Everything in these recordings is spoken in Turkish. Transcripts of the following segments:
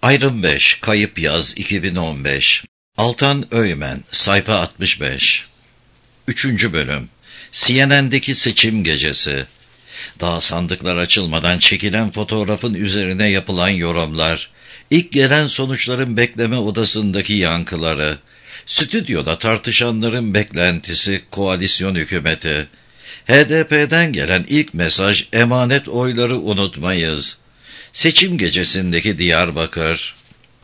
Ayrım 5, Kayıp Yaz 2015. Altan Öymen, sayfa 65. 3. bölüm. CNN'deki seçim gecesi. Daha sandıklar açılmadan çekilen fotoğrafın üzerine yapılan yorumlar, ilk gelen sonuçların bekleme odasındaki yankıları, stüdyoda tartışanların beklentisi, koalisyon hükümeti, HDP'den gelen ilk mesaj, emanet oyları unutmayız. Seçim gecesindeki Diyarbakır.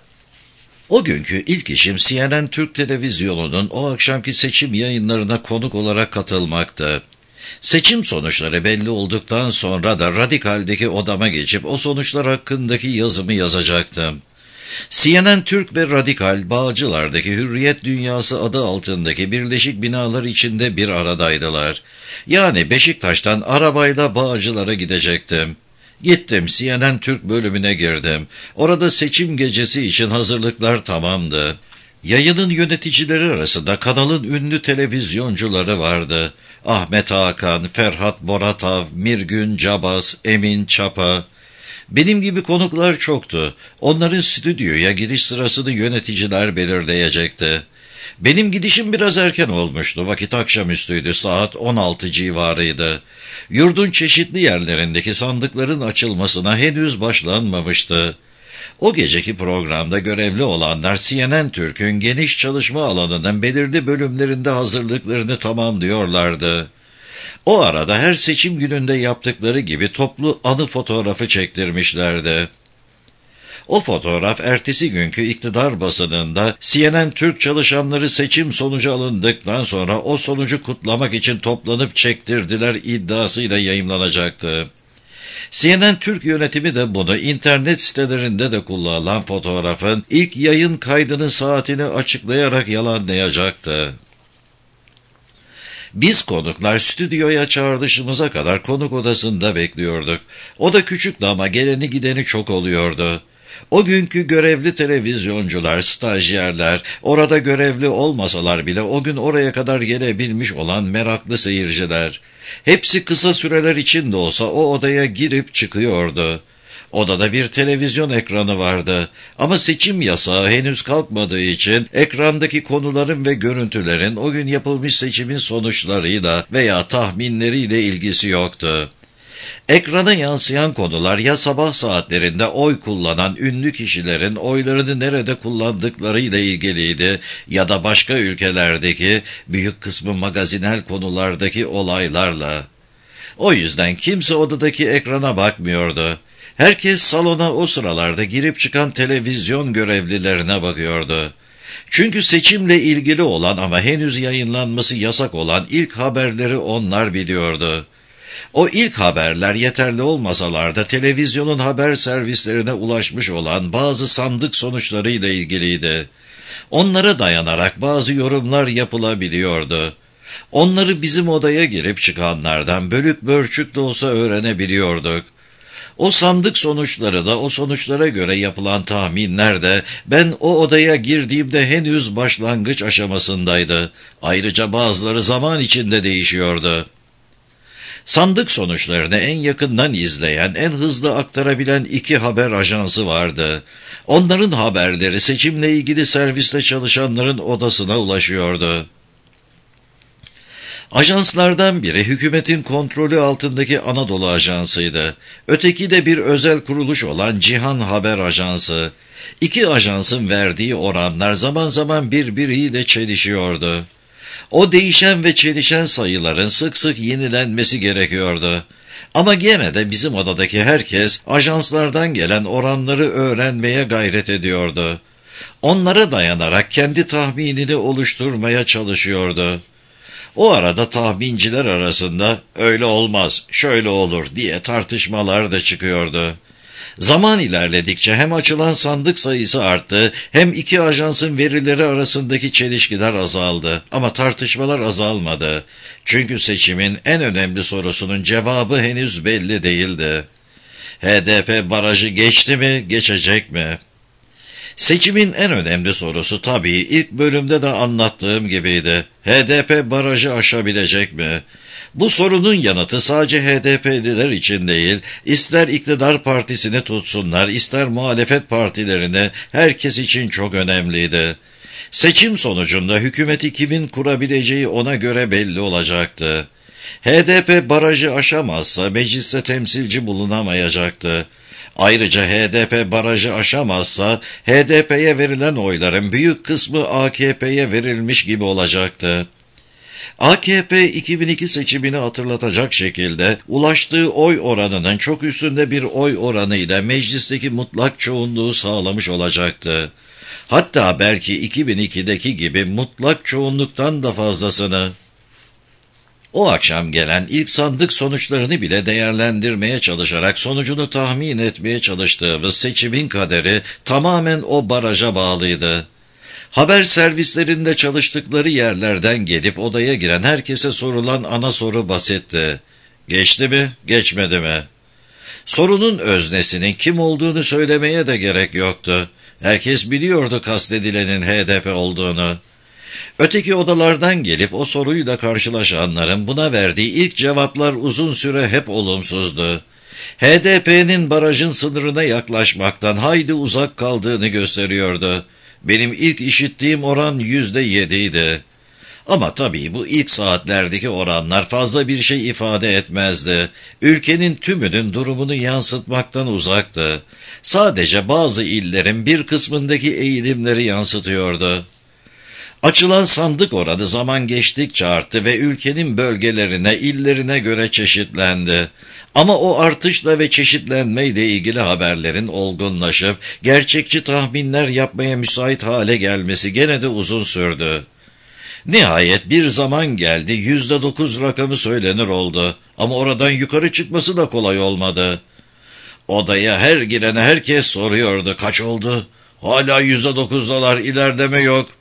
O günkü ilk işim CNN Türk Televizyonu'nun o akşamki seçim yayınlarına konuk olarak katılmaktı. Seçim sonuçları belli olduktan sonra da Radikal'deki odama geçip o sonuçlar hakkındaki yazımı yazacaktım. CNN Türk ve Radikal, Bağcılar'daki Hürriyet Dünyası adı altındaki birleşik binalar içinde bir aradaydılar. Yani Beşiktaş'tan arabayla Bağcılar'a gidecektim. Gittim, CNN Türk bölümüne girdim. Orada seçim gecesi için hazırlıklar tamamdı. Yayının yöneticileri arasında kanalın ünlü televizyoncuları vardı. Ahmet Hakan, Ferhat Boratav, Mirgün Cabas, Emin Çapa. Benim gibi konuklar çoktu. Onların stüdyoya giriş sırasını yöneticiler belirleyecekti. Benim gidişim biraz erken olmuştu. Vakit akşamüstüydü, saat 16 civarıydı. Yurdun çeşitli yerlerindeki sandıkların açılmasına henüz başlanmamıştı. O geceki programda görevli olanlar CNN Türk'ün geniş çalışma alanının belirli bölümlerinde hazırlıklarını tamamlıyorlardı. O arada her seçim gününde yaptıkları gibi toplu anı fotoğrafı çektirmişlerdi. O fotoğraf ertesi günkü iktidar basınında CNN Türk çalışanları seçim sonucu alındıktan sonra o sonucu kutlamak için toplanıp çektirdiler iddiasıyla yayımlanacaktı. CNN Türk yönetimi de bunu internet sitelerinde de kullanılan fotoğrafın ilk yayın kaydının saatini açıklayarak yalanlayacaktı. Biz konuklar stüdyoya çağrılışımıza kadar konuk odasında bekliyorduk. O da küçüktü ama geleni gideni çok oluyordu. O günkü görevli televizyoncular, stajyerler, orada görevli olmasalar bile o gün oraya kadar gelebilmiş olan meraklı seyirciler. Hepsi kısa süreler için de olsa o odaya girip çıkıyordu. Odada bir televizyon ekranı vardı ama seçim yasağı henüz kalkmadığı için ekrandaki konuların ve görüntülerin o gün yapılmış seçimin sonuçlarıyla veya tahminleriyle ilgisi yoktu. Ekrana yansıyan konular ya sabah saatlerinde oy kullanan ünlü kişilerin oylarını nerede kullandıklarıyla ilgiliydi ya da başka ülkelerdeki büyük kısmı magazinel konulardaki olaylarla. O yüzden kimse odadaki ekrana bakmıyordu. Herkes salona o sıralarda girip çıkan televizyon görevlilerine bakıyordu. Çünkü seçimle ilgili olan ama henüz yayınlanması yasak olan ilk haberleri onlar biliyordu. O ilk haberler yeterli olmasalar da televizyonun haber servislerine ulaşmış olan bazı sandık sonuçlarıyla ilgiliydi. Onlara dayanarak bazı yorumlar yapılabiliyordu. Onları bizim odaya girip çıkanlardan bölük bölçük de olsa öğrenebiliyorduk. O sandık sonuçları da o sonuçlara göre yapılan tahminler de ben o odaya girdiğimde henüz başlangıç aşamasındaydı. Ayrıca bazıları zaman içinde değişiyordu. Sandık sonuçlarını en yakından izleyen, en hızlı aktarabilen 2 haber ajansı vardı. Onların haberleri seçimle ilgili serviste çalışanların odasına ulaşıyordu. Ajanslardan biri hükümetin kontrolü altındaki Anadolu Ajansı'ydı. Öteki de bir özel kuruluş olan Cihan Haber Ajansı. 2 ajansın verdiği oranlar zaman zaman birbiriyle çelişiyordu. O değişen ve çelişen sayıların sık sık yenilenmesi gerekiyordu. Ama gene de bizim odadaki herkes ajanslardan gelen oranları öğrenmeye gayret ediyordu. Onlara dayanarak kendi tahminini oluşturmaya çalışıyordu. O arada tahminciler arasında öyle olmaz, şöyle olur diye tartışmalar da çıkıyordu. Zaman ilerledikçe hem açılan sandık sayısı arttı, hem 2 ajansın verileri arasındaki çelişkiler azaldı. Ama tartışmalar azalmadı. Çünkü seçimin en önemli sorusunun cevabı henüz belli değildi. HDP barajı geçti mi, geçecek mi? Seçimin en önemli sorusu tabii ilk bölümde de anlattığım gibiydi. HDP barajı aşabilecek mi? Bu sorunun yanıtı sadece HDP'liler için değil, ister iktidar partisini tutsunlar, ister muhalefet partilerini, herkes için çok önemliydi. Seçim sonucunda hükümeti kimin kurabileceği ona göre belli olacaktı. HDP barajı aşamazsa mecliste temsilci bulunamayacaktı. Ayrıca HDP barajı aşamazsa HDP'ye verilen oyların büyük kısmı AKP'ye verilmiş gibi olacaktı. AKP 2002 seçimini hatırlatacak şekilde ulaştığı oy oranının çok üstünde bir oy oranıyla meclisteki mutlak çoğunluğu sağlamış olacaktı. Hatta belki 2002'deki gibi mutlak çoğunluktan da fazlasını. O akşam gelen ilk sandık sonuçlarını bile değerlendirmeye çalışarak sonucunu tahmin etmeye çalıştığımız seçimin kaderi tamamen o baraja bağlıydı. Haber servislerinde çalıştıkları yerlerden gelip odaya giren herkese sorulan ana soru basitti. Geçti mi, geçmedi mi? Sorunun öznesinin kim olduğunu söylemeye de gerek yoktu. Herkes biliyordu kastedilenin HDP olduğunu. Öteki odalardan gelip o soruyla karşılaşanların buna verdiği ilk cevaplar uzun süre hep olumsuzdu. HDP'nin barajın sınırına yaklaşmaktan hayli uzak kaldığını gösteriyordu. Benim ilk işittiğim oran %7'ydi. Ama tabii bu ilk saatlerdeki oranlar fazla bir şey ifade etmezdi. Ülkenin tümünün durumunu yansıtmaktan uzaktı. Sadece bazı illerin bir kısmındaki eğilimleri yansıtıyordu. Açılan sandık oranı zaman geçtikçe arttı ve ülkenin bölgelerine, illerine göre çeşitlendi. Ama o artışla ve çeşitlenmeyle ilgili haberlerin olgunlaşıp gerçekçi tahminler yapmaya müsait hale gelmesi gene de uzun sürdü. Nihayet bir zaman geldi, %9 rakamı söylenir oldu. Ama oradan yukarı çıkması da kolay olmadı. Odaya her girene herkes soruyordu, kaç oldu? Hala %9'dalar, ilerleme yok.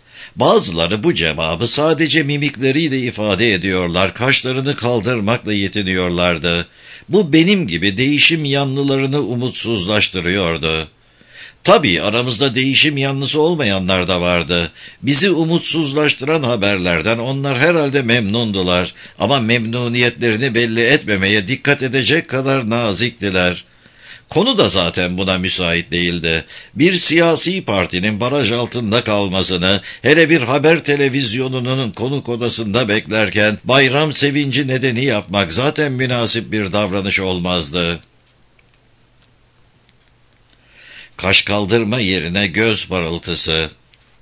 Bazıları bu cevabı sadece mimikleriyle ifade ediyorlar, kaşlarını kaldırmakla yetiniyorlardı. Bu benim gibi değişim yanlılarını umutsuzlaştırıyordu. Tabii aramızda değişim yanlısı olmayanlar da vardı. Bizi umutsuzlaştıran haberlerden onlar herhalde memnundular ama memnuniyetlerini belli etmemeye dikkat edecek kadar naziktiler. Konu da zaten buna müsait değildi. Bir siyasi partinin baraj altında kalmasını, hele bir haber televizyonunun konuk odasında beklerken bayram sevinci nedeni yapmak zaten münasip bir davranış olmazdı. Kaş kaldırma yerine göz parıltısı.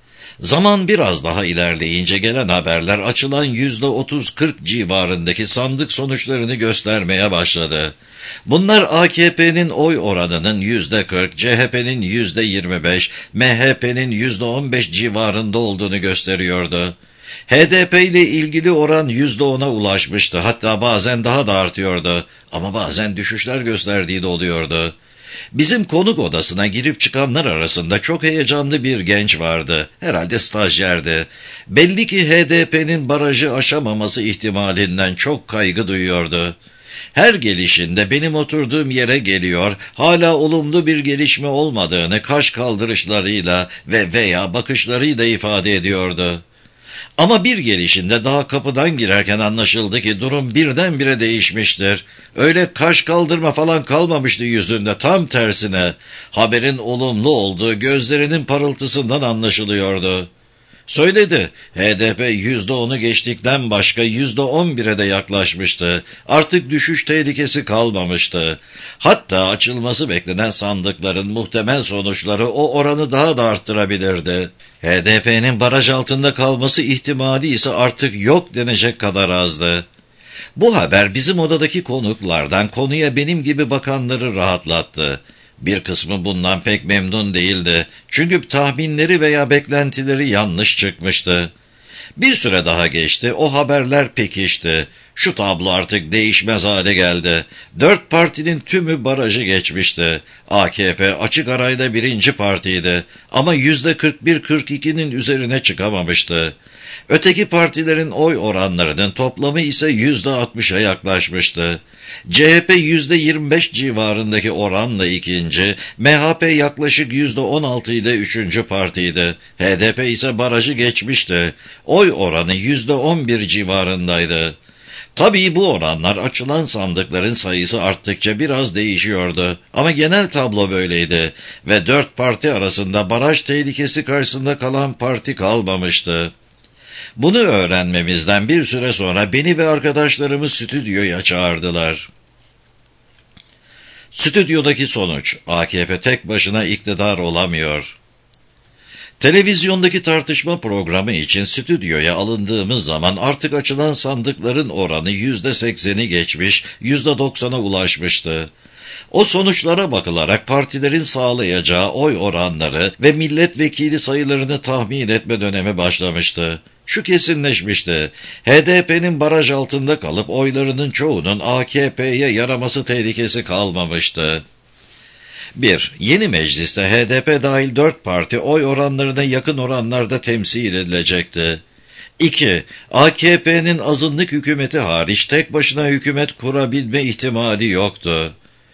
Zaman biraz daha ilerleyince gelen haberler açılan %30-40 civarındaki sandık sonuçlarını göstermeye başladı. Bunlar AKP'nin oy oranının %40, CHP'nin %25, MHP'nin %15 civarında olduğunu gösteriyordu. HDP ile ilgili oran %10'a ulaşmıştı, hatta bazen daha da artıyordu ama bazen düşüşler gösterdiği de oluyordu. Bizim konuk odasına girip çıkanlar arasında çok heyecanlı bir genç vardı. Herhalde stajyerdi. Belli ki HDP'nin barajı aşamaması ihtimalinden çok kaygı duyuyordu. Her gelişinde benim oturduğum yere geliyor, hala olumlu bir gelişme olmadığını kaş kaldırışlarıyla veya bakışlarıyla ifade ediyordu. Ama bir gelişinde daha kapıdan girerken anlaşıldı ki durum birdenbire değişmiştir. Öyle kaş kaldırma falan kalmamıştı yüzünde, tam tersine. Haberin olumlu olduğu gözlerinin parıltısından anlaşılıyordu. Söyledi, HDP %10'u geçtikten başka %11'e de yaklaşmıştı. Artık düşüş tehlikesi kalmamıştı. Hatta açılması beklenen sandıkların muhtemel sonuçları o oranı daha da arttırabilirdi. HDP'nin baraj altında kalması ihtimali ise artık yok denecek kadar azdı. Bu haber bizim odadaki konuklardan konuya benim gibi bakanları rahatlattı. Bir kısmı bundan pek memnun değildi. Çünkü tahminleri veya beklentileri yanlış çıkmıştı. Bir süre daha geçti, o haberler pekişti. Şu tablo artık değişmez hale geldi. 4 partinin tümü barajı geçmişti. AKP açık arayla birinci partiydi ama %41-42'nin üzerine çıkamamıştı. Öteki partilerin oy oranlarının toplamı ise %60'a yaklaşmıştı. CHP %25 civarındaki oranla ikinci, MHP yaklaşık %16 ile üçüncü partiydi. HDP ise barajı geçmişti. Oy oranı %11 civarındaydı. Tabii bu oranlar açılan sandıkların sayısı arttıkça biraz değişiyordu. Ama genel tablo böyleydi ve 4 parti arasında baraj tehlikesi karşısında kalan parti kalmamıştı. Bunu öğrenmemizden bir süre sonra beni ve arkadaşlarımı stüdyoya çağırdılar. Stüdyodaki sonuç, AKP tek başına iktidar olamıyor. Televizyondaki tartışma programı için stüdyoya alındığımız zaman artık açılan sandıkların oranı %80'i geçmiş, %90'a ulaşmıştı. O sonuçlara bakılarak partilerin sağlayacağı oy oranları ve milletvekili sayılarını tahmin etme dönemi başlamıştı. Şu kesinleşmişti, HDP'nin baraj altında kalıp oylarının çoğunun AKP'ye yaraması tehlikesi kalmamıştı. 1. Yeni mecliste HDP dahil 4 parti oy oranlarına yakın oranlarda temsil edilecekti. 2. AKP'nin azınlık hükümeti hariç tek başına hükümet kurabilme ihtimali yoktu.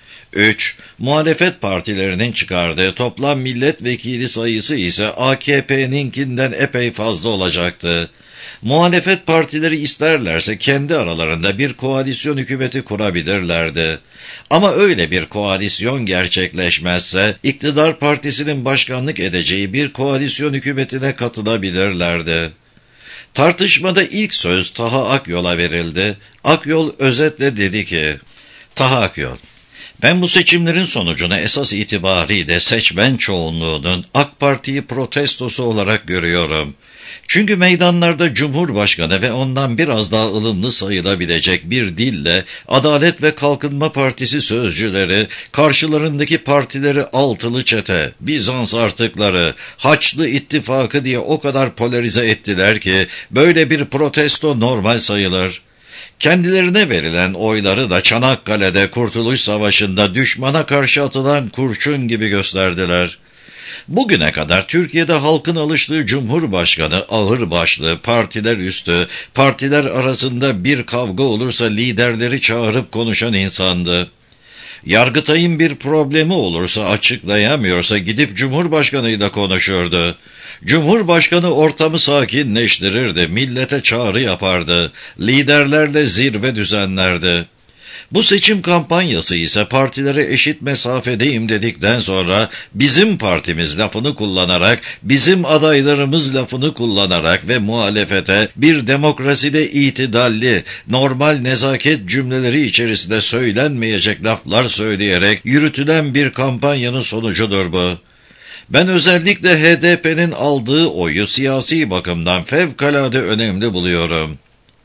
3. Muhalefet partilerinin çıkardığı toplam milletvekili sayısı ise AKP'ninkinden epey fazla olacaktı. Muhalefet partileri isterlerse kendi aralarında bir koalisyon hükümeti kurabilirlerdi. Ama öyle bir koalisyon gerçekleşmezse, iktidar partisinin başkanlık edeceği bir koalisyon hükümetine katılabilirlerdi. Tartışmada ilk söz Taha Akyol'a verildi. Akyol özetle dedi ki, Taha Akyol, ben bu seçimlerin sonucunu esas itibariyle seçmen çoğunluğunun AK Parti'yi protestosu olarak görüyorum. Çünkü meydanlarda Cumhurbaşkanı ve ondan biraz daha ılımlı sayılabilecek bir dille Adalet ve Kalkınma Partisi sözcüleri, karşılarındaki partileri altılı çete, Bizans artıkları, Haçlı İttifakı diye o kadar polarize ettiler ki böyle bir protesto normal sayılır. Kendilerine verilen oyları da Çanakkale'de Kurtuluş Savaşı'nda düşmana karşı atılan kurşun gibi gösterdiler. Bugüne kadar Türkiye'de halkın alıştığı Cumhurbaşkanı ağırbaşlı, partiler üstü, partiler arasında bir kavga olursa liderleri çağırıp konuşan insandı. Yargıtay'ın bir problemi olursa açıklayamıyorsa gidip Cumhurbaşkanıyla konuşurdu. Cumhurbaşkanı ortamı sakinleştirirdi, millete çağrı yapardı, liderlerle zirve düzenlerdi. Bu seçim kampanyası ise partilere eşit mesafedeyim dedikten sonra bizim partimiz lafını kullanarak, bizim adaylarımız lafını kullanarak ve muhalefete bir demokraside itidalli, normal nezaket cümleleri içerisinde söylenmeyecek laflar söyleyerek yürütülen bir kampanyanın sonucudur bu. Ben özellikle HDP'nin aldığı oyu siyasi bakımdan fevkalade önemli buluyorum.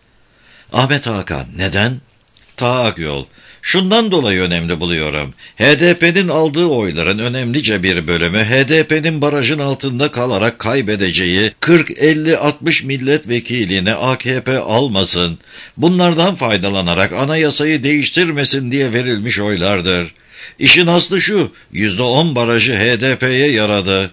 Ahmet Hakan, neden? Taha Akyol, şundan dolayı önemli buluyorum. HDP'nin aldığı oyların önemlice bir bölümü HDP'nin barajın altında kalarak kaybedeceği 40-50-60 milletvekilini AKP almasın, bunlardan faydalanarak anayasayı değiştirmesin diye verilmiş oylardır. İşin aslı şu, %10 barajı HDP'ye yaradı.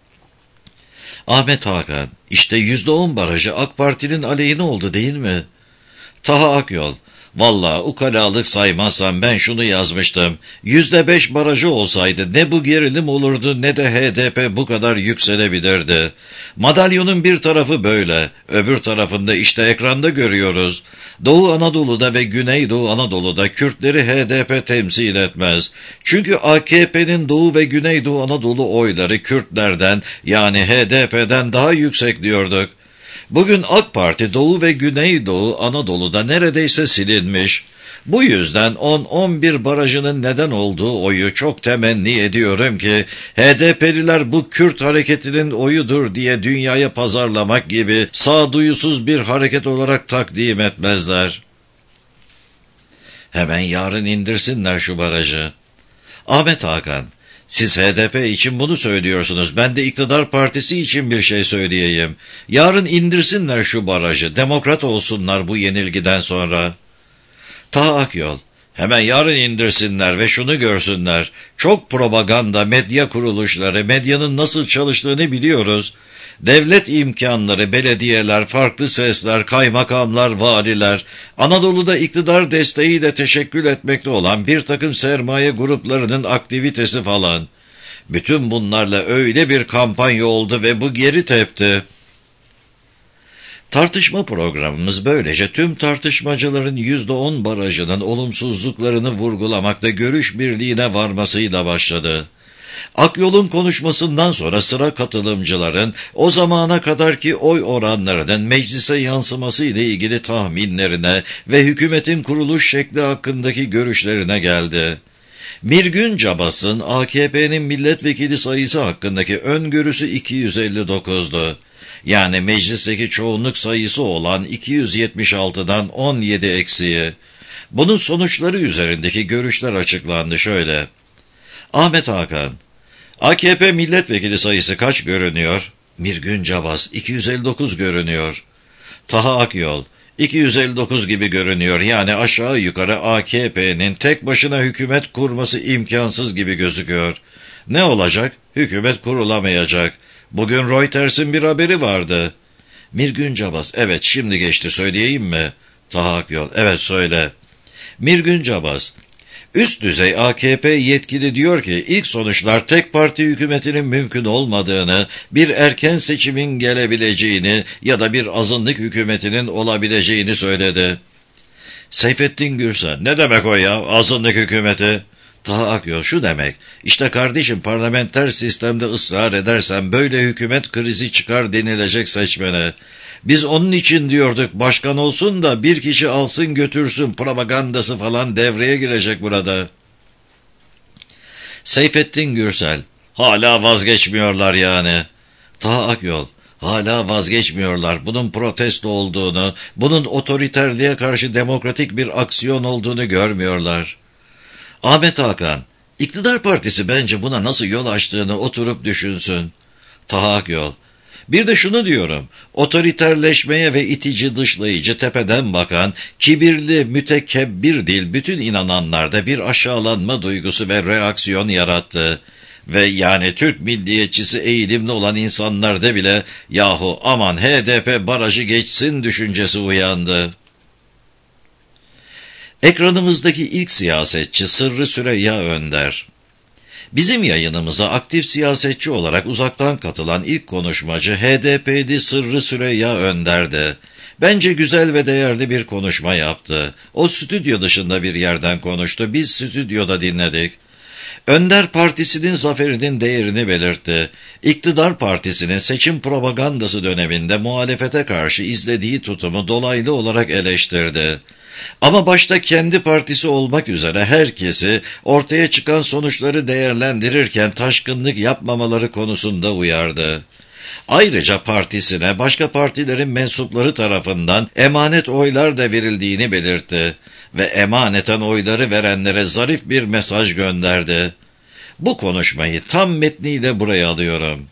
Ahmet Hakan, işte %10 barajı AK Parti'nin aleyhine oldu değil mi? Taha Akyol, vallahi ukalalık saymazsam ben şunu yazmıştım. %5 barajı olsaydı ne bu gerilim olurdu ne de HDP bu kadar yükselebilirdi. Madalyonun bir tarafı böyle, öbür tarafında işte ekranda görüyoruz. Doğu Anadolu'da ve Güneydoğu Anadolu'da Kürtleri HDP temsil etmez. Çünkü AKP'nin Doğu ve Güneydoğu Anadolu oyları Kürtlerden yani HDP'den daha yüksek diyorduk. Bugün AK Parti Doğu ve Güneydoğu Anadolu'da neredeyse silinmiş. Bu yüzden 10-11 barajının neden olduğu oyu çok temenni ediyorum ki HDP'liler bu Kürt hareketinin oyudur diye dünyaya pazarlamak gibi sağduyusuz bir hareket olarak takdim etmezler. Hemen yarın indirsinler şu barajı. Ahmet Hakan, siz HDP için bunu söylüyorsunuz. Ben de iktidar partisi için bir şey söyleyeyim. Yarın indirsinler şu barajı. Demokrat olsunlar bu yenilgiden sonra. Taha Akyol, hemen yarın indirsinler ve şunu görsünler. Çok propaganda, medya kuruluşları, medyanın nasıl çalıştığını biliyoruz. Devlet imkanları, belediyeler, farklı sesler, kaymakamlar, valiler, Anadolu'da iktidar desteğiyle teşekkül etmekte olan bir takım sermaye gruplarının aktivitesi falan. Bütün bunlarla öyle bir kampanya oldu ve bu geri tepti. Tartışma programımız böylece tüm tartışmacıların %10 barajının olumsuzluklarını vurgulamakta görüş birliğine varmasıyla başladı. Akyol'un konuşmasından sonra sıra katılımcıların o zamana kadarki oy oranlarının meclise yansıması ile ilgili tahminlerine ve hükümetin kuruluş şekli hakkındaki görüşlerine geldi. Mirgün Cabas'ın AKP'nin milletvekili sayısı hakkındaki öngörüsü 259'du. Yani meclisteki çoğunluk sayısı olan 276'dan 17 eksiği. Bunun sonuçları üzerindeki görüşler açıklandı şöyle. Ahmet Hakan, AKP milletvekili sayısı kaç görünüyor? Mirgün Cabas, 259 görünüyor. Taha Akyol, 259 gibi görünüyor. Yani aşağı yukarı AKP'nin tek başına hükümet kurması imkansız gibi gözüküyor. Ne olacak? Hükümet kurulamayacak. Bugün Reuters'in bir haberi vardı. Mirgün Cabas, evet şimdi geçti, söyleyeyim mi? Taha Akyol, evet söyle. Mirgün Cabas, üst düzey AKP yetkili diyor ki ilk sonuçlar tek parti hükümetinin mümkün olmadığını, bir erken seçimin gelebileceğini ya da bir azınlık hükümetinin olabileceğini söyledi. Seyfettin Gürsel, ne demek o ya, azınlık hükümeti? Taha Akyol, şu demek, işte kardeşim parlamenter sistemde ısrar edersen böyle hükümet krizi çıkar denilecek seçmene. Biz onun için diyorduk başkan olsun da bir kişi alsın götürsün propagandası falan devreye girecek burada. Seyfettin Gürsel, hala vazgeçmiyorlar yani. Taha Akyol, hala vazgeçmiyorlar. Bunun protesto olduğunu, bunun otoriterliğe karşı demokratik bir aksiyon olduğunu görmüyorlar. Ahmet Hakan, iktidar partisi bence buna nasıl yol açtığını oturup düşünsün. Taha Akyol, bir de şunu diyorum, otoriterleşmeye ve itici dışlayıcı tepeden bakan, kibirli, mütekebbir dil bütün inananlarda bir aşağılanma duygusu ve reaksiyon yarattı. Ve yani Türk milliyetçisi eğilimli olan insanlarda bile yahu aman HDP barajı geçsin düşüncesi uyandı. Ekranımızdaki ilk siyasetçi Sırrı Süreyya Önder. Bizim yayınımıza aktif siyasetçi olarak uzaktan katılan ilk konuşmacı HDP'li Sırrı Süreyya Önder'di. Bence güzel ve değerli bir konuşma yaptı. O stüdyo dışında bir yerden konuştu, biz stüdyoda dinledik. Önder partisinin zaferinin değerini belirtti. İktidar partisinin seçim propagandası döneminde muhalefete karşı izlediği tutumu dolaylı olarak eleştirdi. Ama başta kendi partisi olmak üzere herkesi ortaya çıkan sonuçları değerlendirirken taşkınlık yapmamaları konusunda uyardı. Ayrıca partisine başka partilerin mensupları tarafından emanet oylar da verildiğini belirtti ve emaneten oyları verenlere zarif bir mesaj gönderdi. Bu konuşmayı tam metniyle buraya alıyorum.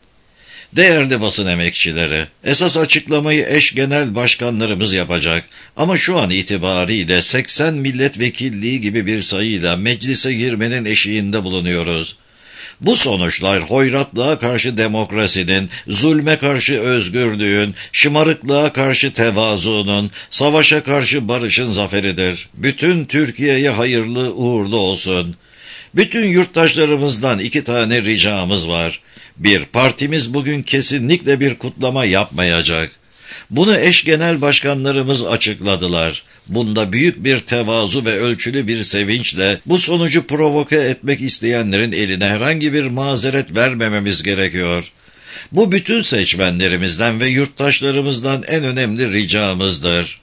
Değerli basın emekçileri, esas açıklamayı eş genel başkanlarımız yapacak. Ama şu an itibariyle 80 milletvekilliği gibi bir sayıyla meclise girmenin eşiğinde bulunuyoruz. Bu sonuçlar hoyratlığa karşı demokrasinin, zulme karşı özgürlüğün, şımarıklığa karşı tevazuunun, savaşa karşı barışın zaferidir. Bütün Türkiye'ye hayırlı uğurlu olsun. Bütün yurttaşlarımızdan 2 tane ricamız var. 1. Partimiz bugün kesinlikle bir kutlama yapmayacak. Bunu eş genel başkanlarımız açıkladılar. Bunda büyük bir tevazu ve ölçülü bir sevinçle bu sonucu provoke etmek isteyenlerin eline herhangi bir mazeret vermememiz gerekiyor. Bu bütün seçmenlerimizden ve yurttaşlarımızdan en önemli ricamızdır.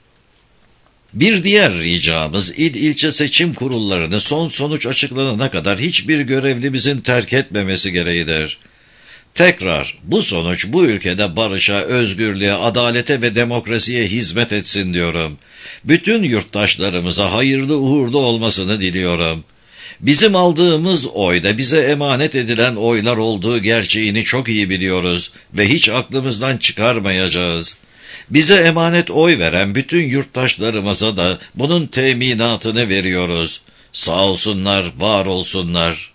Bir diğer ricamız il ilçe seçim kurullarını son sonuç açıklanana kadar hiçbir görevlimizin terk etmemesi gereğidir. Tekrar bu sonuç bu ülkede barışa, özgürlüğe, adalete ve demokrasiye hizmet etsin diyorum. Bütün yurttaşlarımıza hayırlı uğurlu olmasını diliyorum. Bizim aldığımız oyda bize emanet edilen oylar olduğu gerçeğini çok iyi biliyoruz ve hiç aklımızdan çıkarmayacağız. Bize emanet oy veren bütün yurttaşlarımıza da bunun teminatını veriyoruz. Sağ olsunlar, var olsunlar.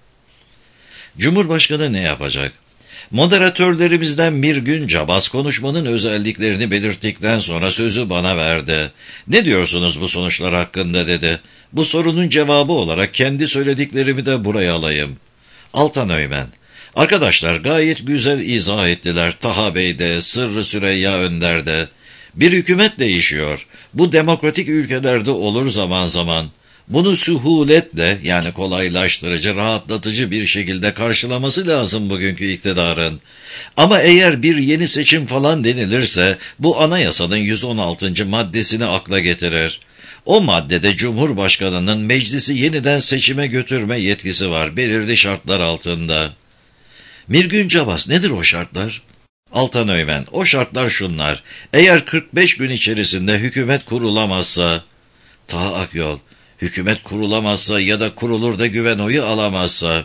Cumhurbaşkanı ne yapacak? Moderatörlerimizden Mirgün Cabas konuşmanın özelliklerini belirttikten sonra sözü bana verdi. Ne diyorsunuz bu sonuçlar hakkında dedi. Bu sorunun cevabı olarak kendi söylediklerimi de buraya alayım. Altan Öymen, Arkadaşlar gayet güzel izah ettiler. Taha Bey de, Sırrı Süreyya Önder de. Bir hükümet değişiyor. Bu demokratik ülkelerde olur zaman zaman. Bunu sühuletle, yani kolaylaştırıcı, rahatlatıcı bir şekilde karşılaması lazım bugünkü iktidarın. Ama eğer bir yeni seçim falan denilirse bu anayasanın 116. maddesini akla getirir. O maddede Cumhurbaşkanı'nın meclisi yeniden seçime götürme yetkisi var belirli şartlar altında. Mirgün Cabas, nedir o şartlar? Altan Öğmen, o şartlar şunlar: eğer 45 gün içerisinde hükümet kurulamazsa, Taha Akyol, hükümet kurulamazsa ya da kurulur da güven oyu alamazsa,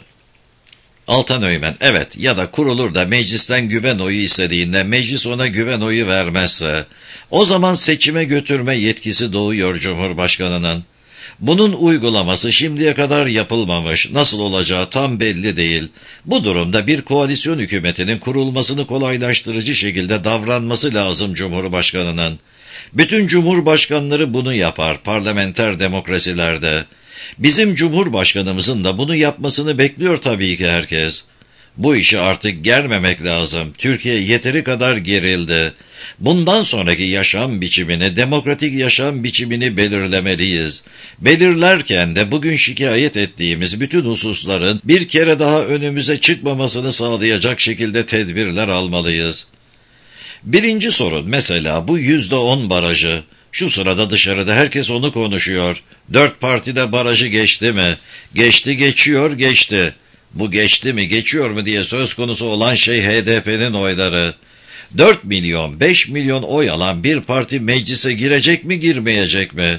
Altan Öğmen, evet, ya da kurulur da meclisten güven oyu istediğinde meclis ona güven oyu vermezse, o zaman seçime götürme yetkisi doğuyor Cumhurbaşkanı'nın. Bunun uygulaması şimdiye kadar yapılmamış, nasıl olacağı tam belli değil. Bu durumda bir koalisyon hükümetinin kurulmasını kolaylaştırıcı şekilde davranması lazım Cumhurbaşkanı'nın. Bütün cumhurbaşkanları bunu yapar parlamenter demokrasilerde. Bizim Cumhurbaşkanımızın da bunu yapmasını bekliyor tabii ki herkes. Bu işi artık germemek lazım. Türkiye yeteri kadar gerildi. Bundan sonraki yaşam biçimini, demokratik yaşam biçimini belirlemeliyiz. Belirlerken de bugün şikayet ettiğimiz bütün hususların bir kere daha önümüze çıkmamasını sağlayacak şekilde tedbirler almalıyız. Birinci sorun mesela bu %10 barajı. Şu sırada dışarıda herkes onu konuşuyor. 4 parti de barajı geçti mi? Geçti, geçiyor, geçti. Bu geçti mi, geçiyor mu diye söz konusu olan şey HDP'nin oyları. 4 milyon, 5 milyon oy alan bir parti meclise girecek mi, girmeyecek mi?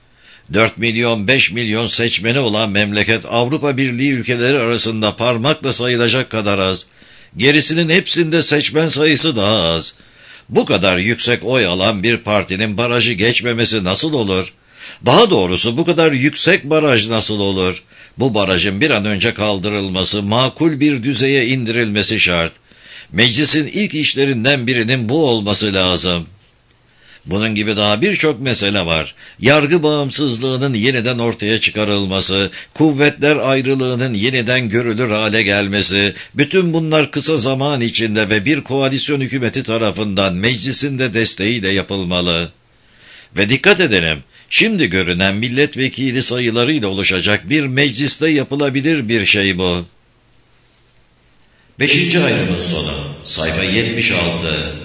4 milyon, 5 milyon seçmeni olan memleket Avrupa Birliği ülkeleri arasında parmakla sayılacak kadar az. Gerisinin hepsinde seçmen sayısı daha az. Bu kadar yüksek oy alan bir partinin barajı geçmemesi nasıl olur? Daha doğrusu bu kadar yüksek baraj nasıl olur? Bu barajın bir an önce kaldırılması, makul bir düzeye indirilmesi şart. Meclisin ilk işlerinden birinin bu olması lazım. Bunun gibi daha birçok mesele var. Yargı bağımsızlığının yeniden ortaya çıkarılması, kuvvetler ayrılığının yeniden görülür hale gelmesi, bütün bunlar kısa zaman içinde ve bir koalisyon hükümeti tarafından meclisin de desteğiyle yapılmalı. Ve dikkat edelim, şimdi görünen milletvekili sayılarıyla oluşacak bir mecliste yapılabilir bir şey bu. 5. ayrımın sonu, sayfa 76.